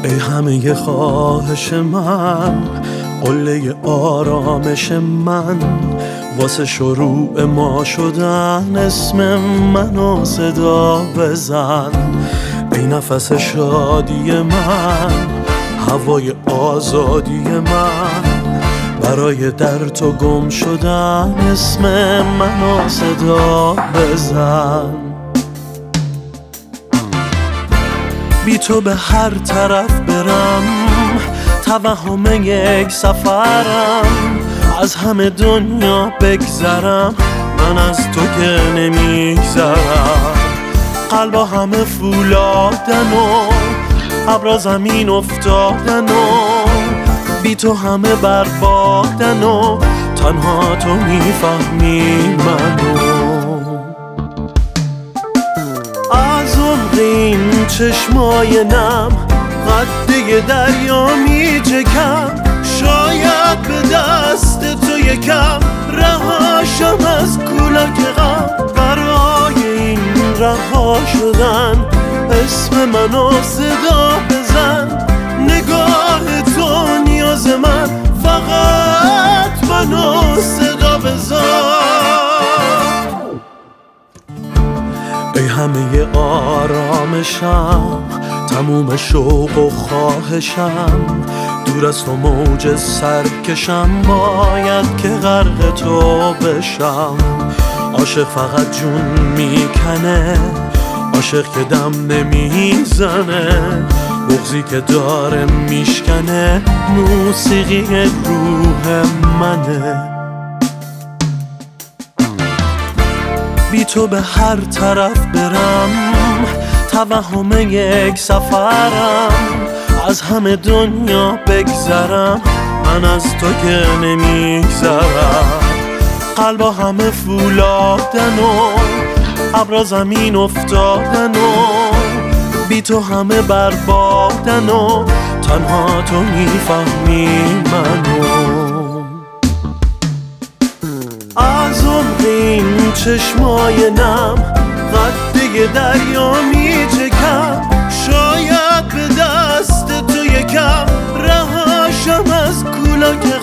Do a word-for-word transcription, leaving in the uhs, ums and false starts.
ای همه خواهش من، قله آرامش من، واسه شروع ما شدن اسم منو صدا بزن. ای نفس شادی من، هوای آزادی من، برای در تو گم شدن اسم منو صدا بزن. بی تو به هر طرف برم، توهم یک سفرم، از همه دنیا بگذرم، من از تو که نمیگذرم. قلبا همه فولادن و ابرا زمین افتادن و بی تو همه بربادن و تنها تو میفهمی منو. از عمق این چشمای نم قده دریا میچکم، شاید به دست تو یکم رهاشم از کولاک غم. برای این رها شدن اسم منو صدا بزن. نگاه تو نیاز من، فقط منو صدا بزن. ای همه آرامشم، تموم شوق و خواهشم، دور از تو موج سرکشم، باید که غرق تو بشم. عاشق فقط جون میکنه، عاشق که دم نمیزنه، بغضی که داره میشکنه، موسیقی روح منه. بی تو به هر طرف برم، توهم یک سفرم، از همه دنیا بگذرم، من از تو که نمیگذرم. قلبا همه فولادن و ابرا زمین افتادن و بی تو همه بربادن و تنها تو میفهمی منو. از عمق این چشمای نم قده دریا میچکم، شاید به دست تو یکم رهاشم از کولاک